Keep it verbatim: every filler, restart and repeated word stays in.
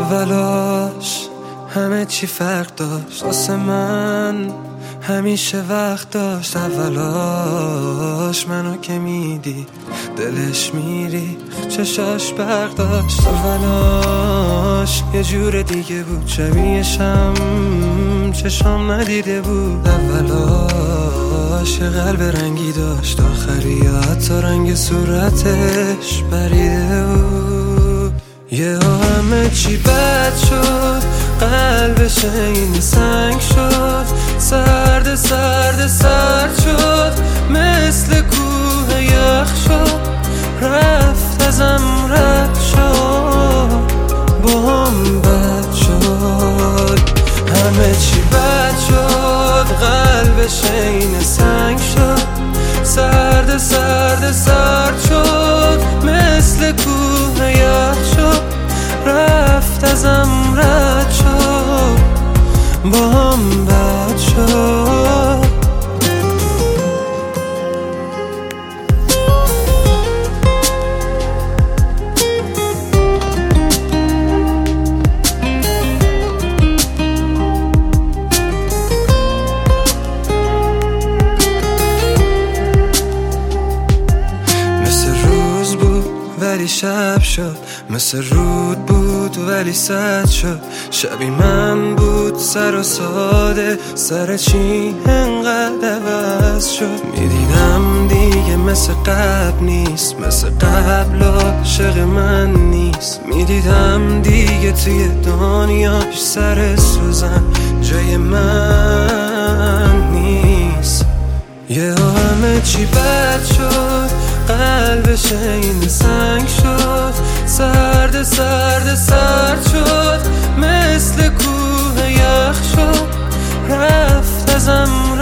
اولاش همه چی فرق داشت، واسه من همیشه وقت داشت. اولاش منو که میدی دلش میری، چشاش برق داشت. اولاش یه جور دیگه بود، شبیهشم چشام ندیده بود. اولاش یه قلب رنگی داشت، آخری حتی رنگ صورتش پریده بود. یه همه چی بد شد، قلبش این سنگ شد، سرد سرد سرد شد، مثل کوه یخ شد، رفت ازم رد شد، با هم بد شد. همه چی بد شد، قلبش این سنگ شد، سرد سرد سرد شد، مثل کوه یخ شد، رفت ازم رد شد، با هم بد شد. مثل روز بود ولی شب شد، مثل رود بود ولی سد شد. شبی من بود سر و ساده، سر چی انقدر عوض شد. میدیدم دیگه مثل قبل نیست، مثل قبل عاشق من نیست. میدیدم دیگه توی دنیاش سر سوزن جای من نیست. یه همه چی بد شد، قلبش این سنگ شد، سرد سرد سرد شد، مثل کوه یخ شد، رفت ازم